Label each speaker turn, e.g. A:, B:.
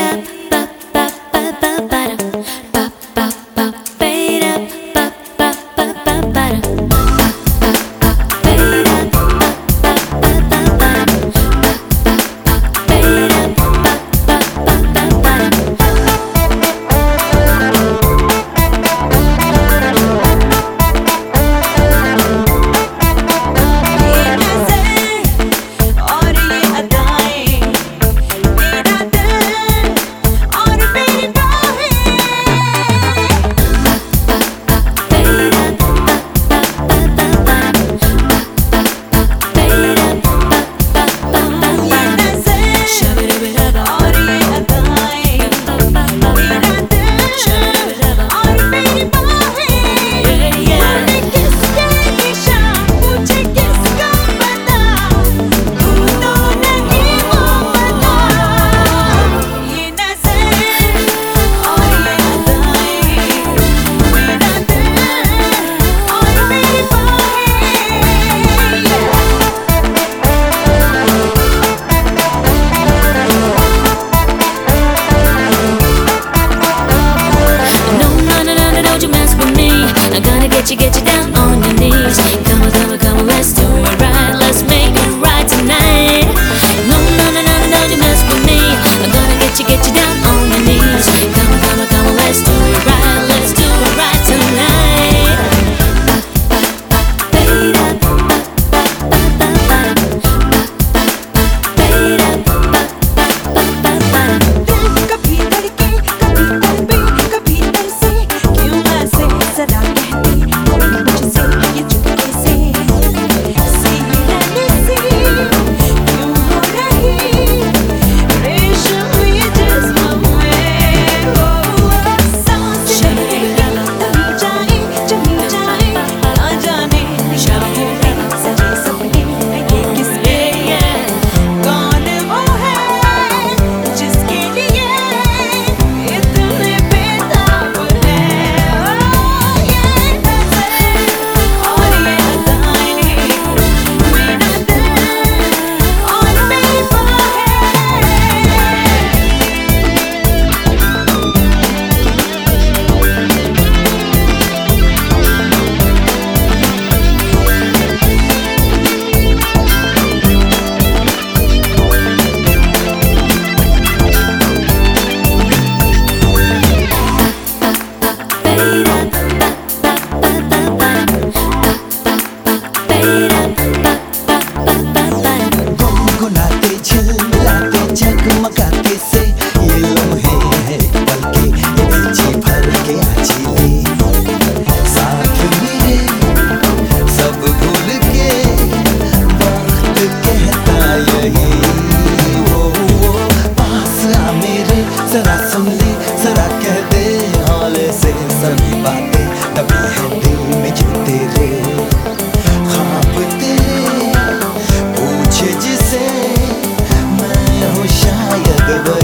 A: Get you down on your knees. Come on, come on, come on, let's do it right. Let's make it right tonight. No, no, no, no, no, don't you mess with me. I'm gonna get you down on your knees. Come on, come on, come on, let's do it right. Let's do it right tonight.
B: कभी तड़के कभी तड़पे कभी तरसे क्यों ऐसे सदा कहती मुझसे ये चुपके से सीने से क्यों हो रही रेशमी जिस्म में सांसें तभी जाए जमी जाए ना जाने शायद सजे सपने ये किसके कौन वो है जिसके लिए इतने बेताब है ये नज़र और ये अदाएं मेरा दिल और मेरी बाहें
C: गुनगुनाते झिलमिलाते जगमगाते से ये लम्हे हैं पल के ये जी भर के आजीले साथ मेरे सब भूल के वक्त कहता यही वो पास आ मेरे जरा सुन ले जरा कह दे हौले से सभी बातें तभी है दिल में जो तेरे ख्वाब तेरे पूछे जिसे मैं हूँ शायद वो